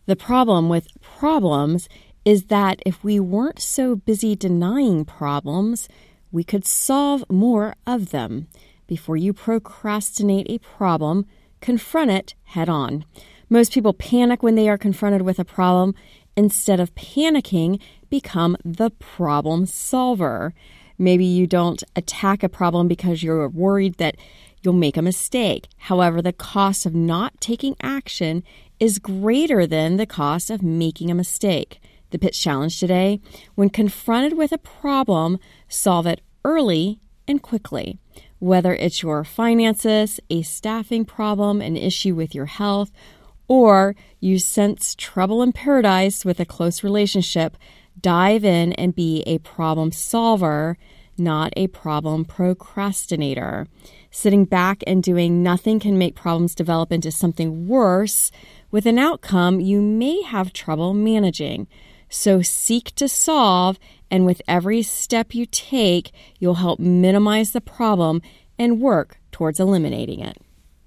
The problem with problems is that if we weren't so busy denying problems, we could solve more of them. Before you procrastinate a problem, confront it head on. Most people panic when they are confronted with a problem. Instead of panicking, become the problem solver. Maybe you don't attack a problem because you're worried that you'll make a mistake. However, the cost of not taking action is greater than the cost of making a mistake. The pitch challenge today: when confronted with a problem, solve it early and quickly. Whether it's your finances, a staffing problem, an issue with your health, or you sense trouble in paradise with a close relationship, dive in and be a problem solver, not a problem procrastinator. Sitting back and doing nothing can make problems develop into something worse with an outcome you may have trouble managing. So seek to solve, and with every step you take, you'll help minimize the problem and work towards eliminating it.